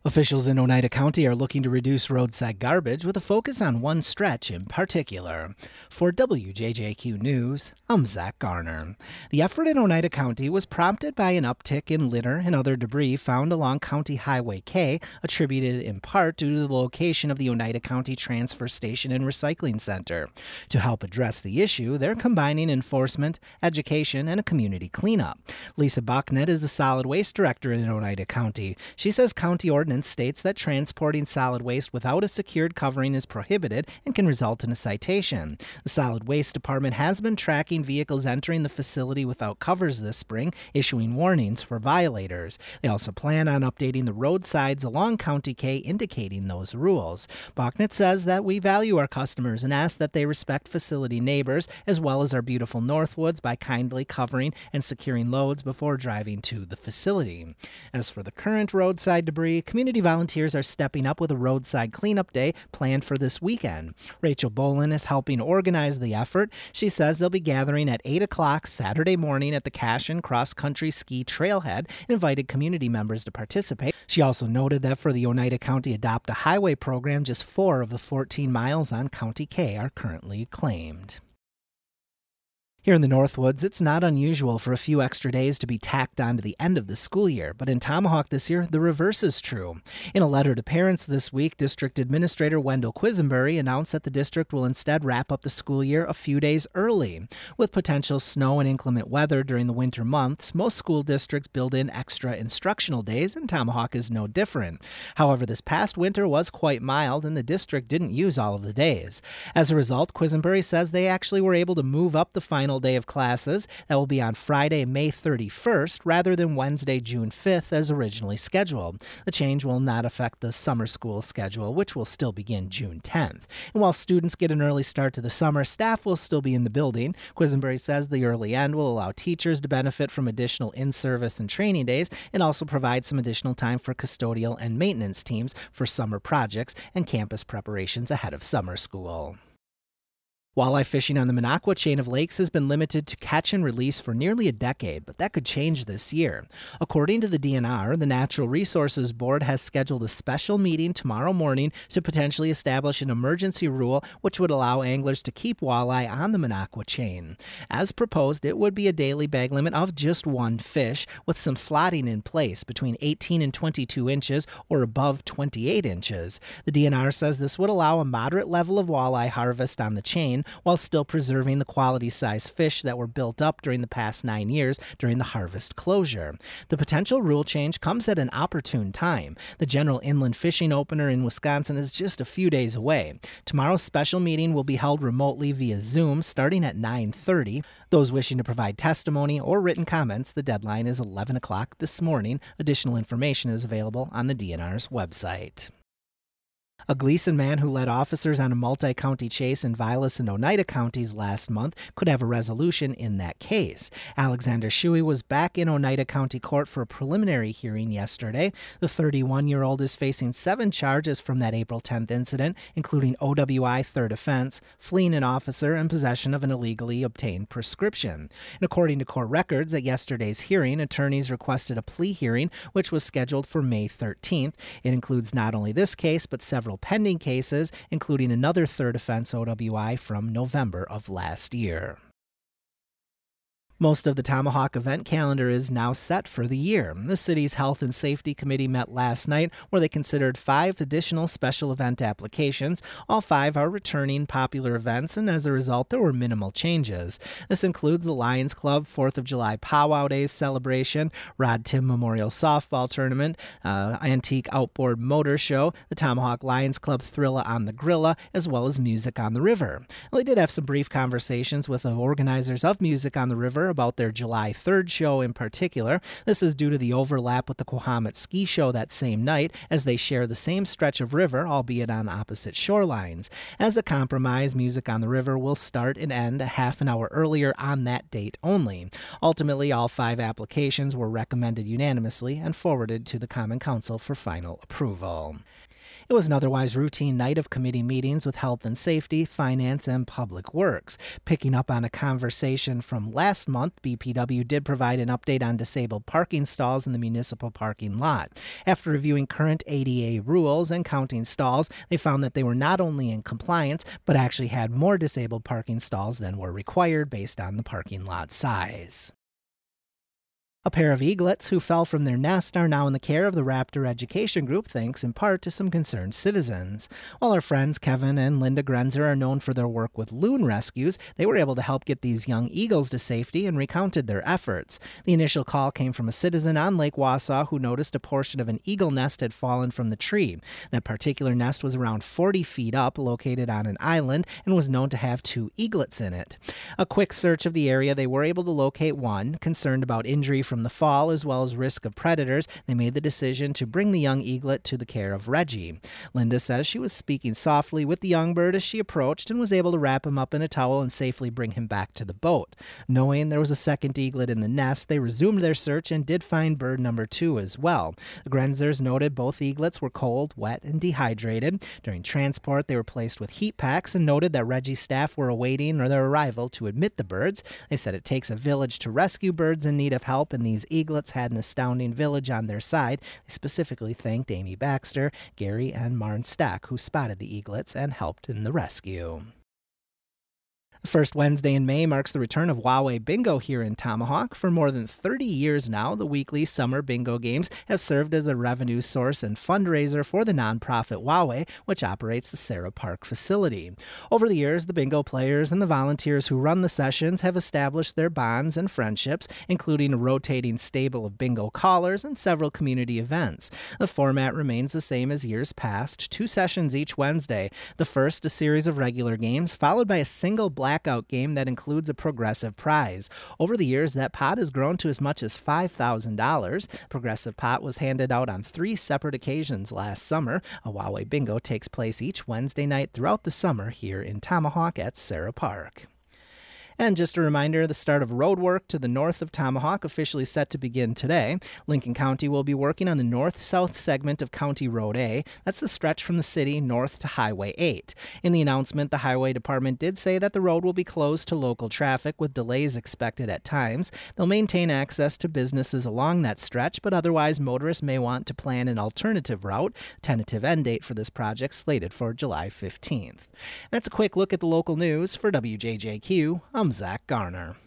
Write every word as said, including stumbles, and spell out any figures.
Officials in Oneida County are looking to reduce roadside garbage with a focus on one stretch in particular. For W J J Q News, I'm Zach Garner. The effort in Oneida County was prompted by an uptick in litter and other debris found along County Highway K, attributed in part due to the location of the Oneida County Transfer Station and Recycling Center. To help address the issue, they're combining enforcement, education, and a community cleanup. Lisa Bucknett is the solid waste director in Oneida County. She says county ordinance states that transporting solid waste without a secured covering is prohibited and can result in a citation. The Solid Waste Department has been tracking vehicles entering the facility without covers this spring, issuing warnings for violators. They also plan on updating the roadsides along County K indicating those rules. Bucknett says that we value our customers and ask that they respect facility neighbors as well as our beautiful Northwoods by kindly covering and securing loads before driving to the facility. As for the current roadside debris, community volunteers are stepping up with a roadside cleanup day planned for this weekend. Rachel Bolin is helping organize the effort. She says they'll be gathering at eight o'clock Saturday morning at the Cashin Cross Country Ski Trailhead and invited community members to participate. She also noted that for the Oneida County Adopt a Highway program, just four of the fourteen miles on County K are currently claimed. Here in the Northwoods, it's not unusual for a few extra days to be tacked on to the end of the school year, but in Tomahawk this year, the reverse is true. In a letter to parents this week, District Administrator Wendell Quisenberry announced that the district will instead wrap up the school year a few days early. With potential snow and inclement weather during the winter months, most school districts build in extra instructional days, and Tomahawk is no different. However, this past winter was quite mild, and the district didn't use all of the days. As a result, Quisenberry says they actually were able to move up the final day of classes. That will be on Friday, May thirty-first, rather than Wednesday, June fifth, as originally scheduled. The change will not affect the summer school schedule, which will still begin June tenth. And while students get an early start to the summer, staff will still be in the building. Quisenberry says the early end will allow teachers to benefit from additional in-service and training days and also provide some additional time for custodial and maintenance teams for summer projects and campus preparations ahead of summer school. Walleye fishing on the Minocqua chain of lakes has been limited to catch and release for nearly a decade, but that could change this year. According to the D N R, the Natural Resources Board has scheduled a special meeting tomorrow morning to potentially establish an emergency rule which would allow anglers to keep walleye on the Minocqua chain. As proposed, it would be a daily bag limit of just one fish, with some slotting in place between eighteen and twenty-two inches or above twenty-eight inches. The D N R says this would allow a moderate level of walleye harvest on the chain, while still preserving the quality-size fish that were built up during the past nine years during the harvest closure. The potential rule change comes at an opportune time. The General Inland Fishing Opener in Wisconsin is just a few days away. Tomorrow's special meeting will be held remotely via Zoom starting at nine thirty. Those wishing to provide testimony or written comments, the deadline is eleven o'clock this morning. Additional information is available on the D N R's website. A Gleason man who led officers on a multi-county chase in Vilas and Oneida counties last month could have a resolution in that case. Alexander Shuey was back in Oneida County Court for a preliminary hearing yesterday. The thirty-one-year-old is facing seven charges from that April tenth incident, including O W I third offense, fleeing an officer, and possession of an illegally obtained prescription. And according to court records, at yesterday's hearing, attorneys requested a plea hearing, which was scheduled for May thirteenth. It includes not only this case, but several pending cases, including another third offense O W I from November of last year. Most of the Tomahawk event calendar is now set for the year. The city's Health and Safety Committee met last night where they considered five additional special event applications. All five are returning popular events, and as a result, there were minimal changes. This includes the Lions Club fourth of July Powwow Days celebration, Rod Tim Memorial Softball Tournament, uh, Antique Outboard Motor Show, the Tomahawk Lions Club Thrilla on the Grilla, as well as Music on the River. Well, they did have some brief conversations with the organizers of Music on the River about their July third show in particular. This is due to the overlap with the Quahog Ski Show that same night, as they share the same stretch of river, albeit on opposite shorelines. As a compromise, Music on the River will start and end a half an hour earlier on that date only. Ultimately, all five applications were recommended unanimously and forwarded to the Common Council for final approval. It was an otherwise routine night of committee meetings with Health and Safety, Finance, and Public Works. Picking up on a conversation from last month, month, B P W did provide an update on disabled parking stalls in the municipal parking lot. After reviewing current A D A rules and counting stalls, they found that they were not only in compliance, but actually had more disabled parking stalls than were required based on the parking lot size. A pair of eaglets who fell from their nest are now in the care of the Raptor Education Group, thanks in part to some concerned citizens. While our friends Kevin and Linda Grenzer are known for their work with loon rescues, they were able to help get these young eagles to safety and recounted their efforts. The initial call came from a citizen on Lake Wausau who noticed a portion of an eagle nest had fallen from the tree. That particular nest was around forty feet up, located on an island, and was known to have two eaglets in it. A quick search of the area, they were able to locate one. Concerned about injury from From the fall, as well as risk of predators, they made the decision to bring the young eaglet to the care of Reggie. Linda says she was speaking softly with the young bird as she approached and was able to wrap him up in a towel and safely bring him back to the boat. Knowing there was a second eaglet in the nest, they resumed their search and did find bird number two as well. The Grenzers noted both eaglets were cold, wet, and dehydrated. During transport, they were placed with heat packs and noted that Reggie's staff were awaiting their arrival to admit the birds. They said it takes a village to rescue birds in need of help, and these eaglets had an astounding village on their side. They specifically thanked Amy Baxter, Gary, and Marn Stack, who spotted the eaglets and helped in the rescue. The first Wednesday in May marks the return of Wawe Bingo here in Tomahawk. For more than thirty years now, the weekly summer bingo games have served as a revenue source and fundraiser for the nonprofit Wawe, which operates the Sarah Park facility. Over the years, the bingo players and the volunteers who run the sessions have established their bonds and friendships, including a rotating stable of bingo callers and several community events. The format remains the same as years past, two sessions each Wednesday. The first, a series of regular games, followed by a single black blackout game that includes a progressive prize. Over the years, that pot has grown to as much as five thousand dollars. Progressive pot was handed out on three separate occasions last summer. A Wawe Bingo takes place each Wednesday night throughout the summer here in Tomahawk at Sarah Park. And just a reminder, the start of road work to the north of Tomahawk officially set to begin today. Lincoln County will be working on the north-south segment of County Road A. That's the stretch from the city north to Highway eight. In the announcement, the Highway Department did say that the road will be closed to local traffic with delays expected at times. They'll maintain access to businesses along that stretch, but otherwise motorists may want to plan an alternative route. Tentative end date for this project slated for July fifteenth. That's a quick look at the local news. For W J J Q, I'm Zach Garner.